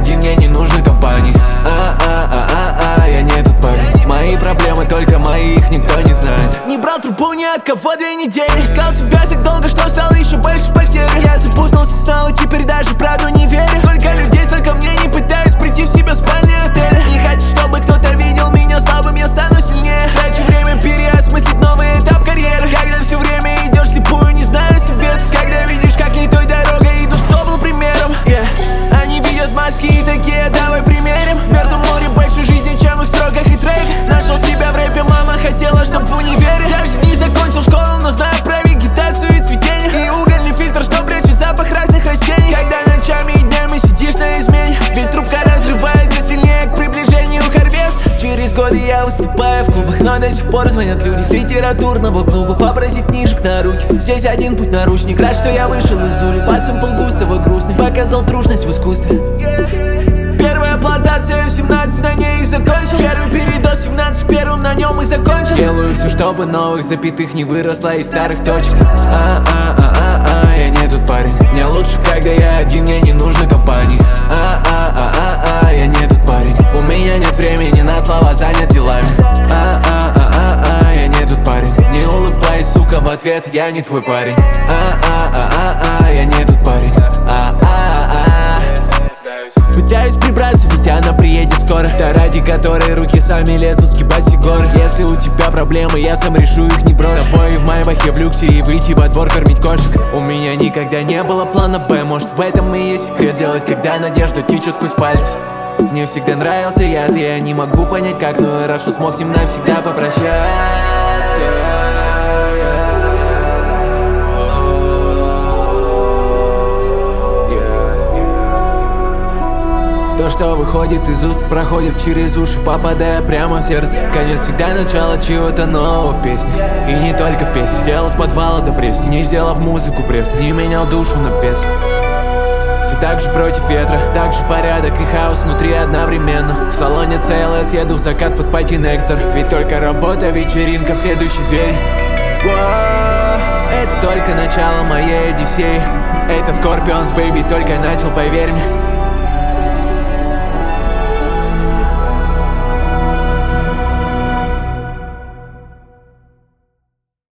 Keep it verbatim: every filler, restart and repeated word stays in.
один, мне не нужна компания. А-а-а-а-а, я не тот парень. Мои проблемы только мои, их никто не знает. Не брал трубу ни от кого две недели. Искал себя так долго, что стало еще больше потерь. Я запутался снова, теперь даже в правду не верю. Сколько людей, столько мне не пытаюсь прийти в себя в спальне отеля. Не хочу, чтобы кто-то видел меня слабым, я стану сильнее. Трачу время переосмыслить новый этап карьеры. Когда все время идешь слепую, не знаю советов. Когда видишь, как не той дорогой идут, кто был примером, yeah. Они видят маски и такие, давай примерим. В мертвом море больше жизни, чем в их строках и треках. Нашел себя в рэпе, мама хотела, чтоб в универе. Даже не закончил школу, но знаю про вегетацию и цветение. И угольный фильтр, что прячет запах разных растений. Когда ночами и днями сидишь на измене, ведь трубка разрывается сильнее к приближению Харвест. Через годы я выступаю в клубах, но до сих пор звонят люди с литературного клуба попросить книжек на руки. Здесь один путь наручник, рад, что я вышел из улиц. Под сэмпл густого грустный, показал трушность в искусстве. Первая плантация в семнадцать, на ней и закончил. Первый передоз в семнадцать, первым на нем и закончил. Делаю все, чтобы новых запятых не выросло из старых точек. А-а-а-а-а, я не тот парень. Мне лучше, когда я один, мне не нужна компания. А-а-а-а-а, я не тот парень. У меня нет времени на слова, занят делами. А-а-а-а-а, я не тот парень. Не улыбайся, сука, в ответ, я не твой парень. А-а-а-а-а, я не тот парень. А-а-а-а. Пытаюсь прибраться, ведь она приедет скоро. Та, ради которой руки сами лезут сгибать все горы. Если у тебя проблемы, я сам решу их, не брошу. С тобой в майбахе в люксе и выйти во двор кормить кошек. У меня никогда не было плана Б. Может, в этом и есть секрет, делать, когда надежда течет сквозь пальцы. Мне всегда нравился яд, и я не могу понять как, но я рад, что смог с ним навсегда попрощаться. То, что выходит из уст, проходит через уши, попадая прямо в сердце. Конец всегда начало чего-то нового в песне. И не только в песне. Сделал с подвала до пресни, не сделав музыку пресс, не менял душу на песню. Все так же против ветра, так же порядок и хаос внутри одновременно. В салоне си эл эс еду в закат под пати Некстер. Ведь только работа, вечеринка в следующей двери. Воу, это только начало моей одиссеи. Это Scorpions, baby, только начал, поверь мне.